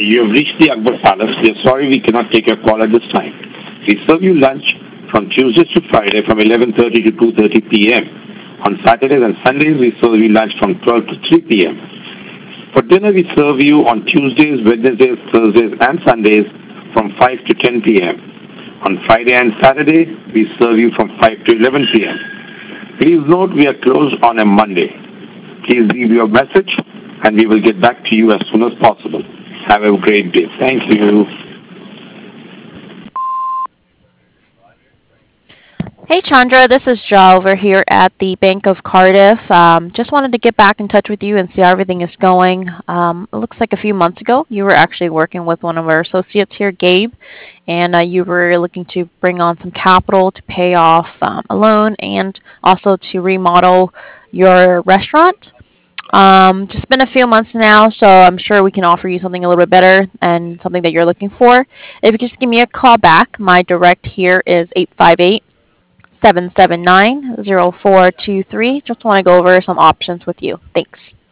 you have reached the Akbar Palace. We are sorry we cannot take your call at this time. We serve you lunch from Tuesdays to Friday from 11:30 to 2:30 p.m. On Saturdays and Sundays, we serve you lunch from 12 to 3 p.m. For dinner, we serve you on Tuesdays, Wednesdays, Thursdays, and Sundays from 5 to 10 p.m. On Friday and Saturday, we serve you from 5 to 11 p.m. Please note we are closed on a Monday. Please leave your message and we will get back to you as soon as possible. Have a great day. Thank you. Hey Chandra, this is Ja over here at the Bank of Cardiff. Just wanted to get back in touch with you and see how everything is going. It looks like a few months ago you were actually working with one of our associates here, Gabe, and you were looking to bring on some capital to pay off a loan and also to remodel your restaurant. Just been a few months now, so I'm sure we can offer you something a little bit better and something that you're looking for. If you could just give me a call back, my direct here is 858 779 0423. Just want to go over some options with you. Thanks.